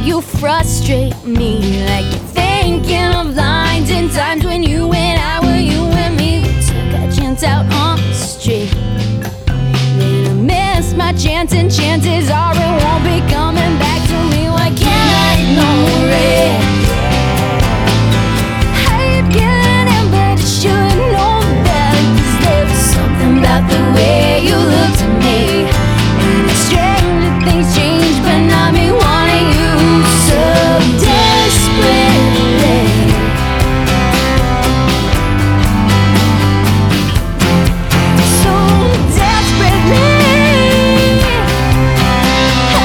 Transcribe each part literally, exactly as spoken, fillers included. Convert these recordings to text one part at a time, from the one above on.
you frustrate me, like you're thinking of lines and times when you and I were you and me. We took our chance out on the street, then I missed my chance, and chances are it won't be coming back to me. Why can't I ignore it? I've given in, but I should know better, 'cause there was something about the way you looked at me, and it's strange that things change, but not me wanting you so desperately. So desperately. Oh,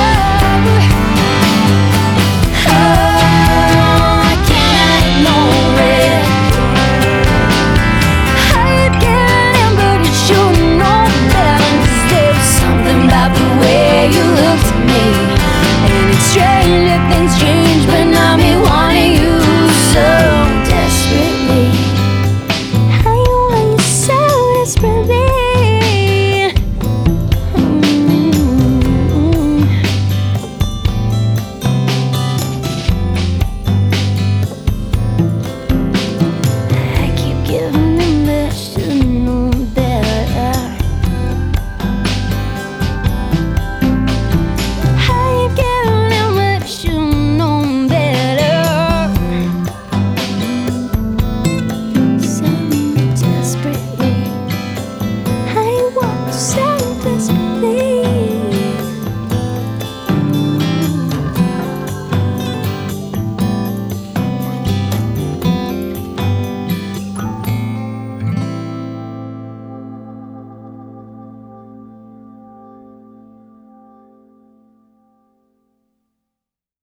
oh, I cannot ignore it. I've given in, but you should know better, 'cause there was something about the way you looked at me, and it's strange that things change, but not me wanting you so desperately. How you want you so desperately. Mm. I keep giving in, but I should know better. I've given in, but I should know better. So desperately, I want so